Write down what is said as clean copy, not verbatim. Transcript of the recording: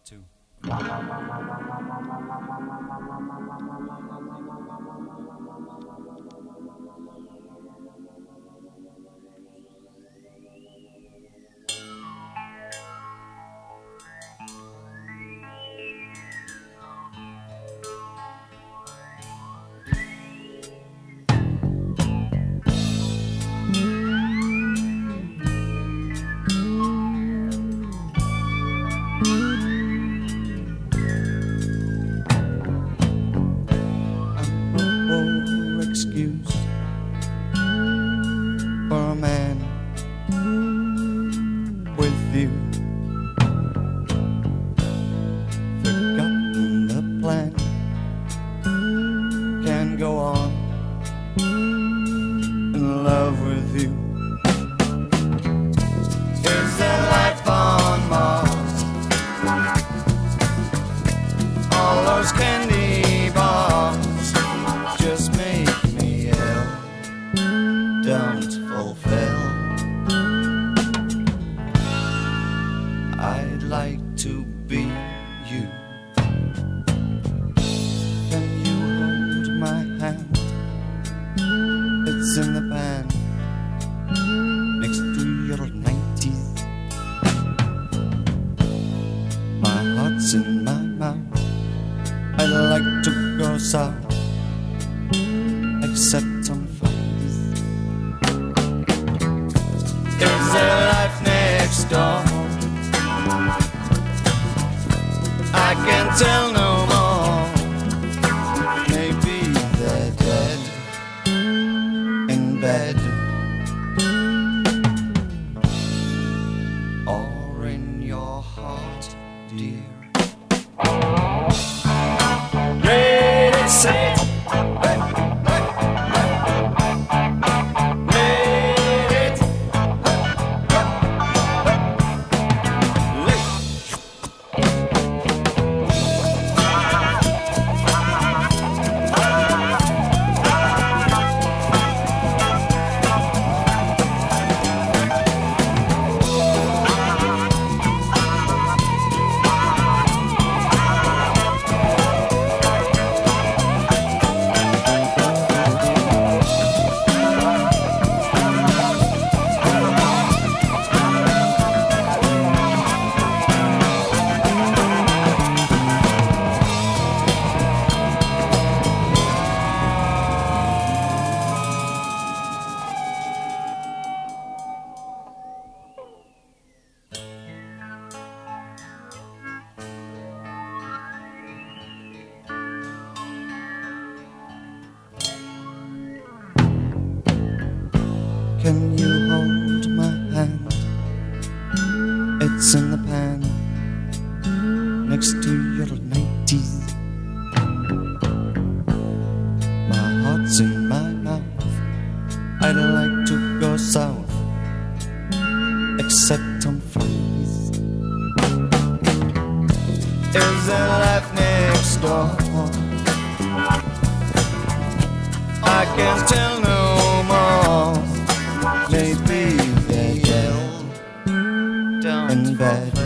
2. Excuse for a man with you, forgotten the plan, can go on in love with you. Is there life on Mars? All those candy bars just make me ill, don't fulfill. I'd like to be you. Can you hold my hand? It's in the pan next to your 90s. My heart's in my mouth. I'd like to go south, except on Fridays. Is there life next door? I can't tell no more. Maybe they're dead in bed, or in your heart, dear. Ready, set. Can you hold my hand? It's in the pan next to your 90s. My heart's in my mouth. I'd like to go south, except on Fridays. Is there life next door? I can't tell no more. Maybe they're dead in bed.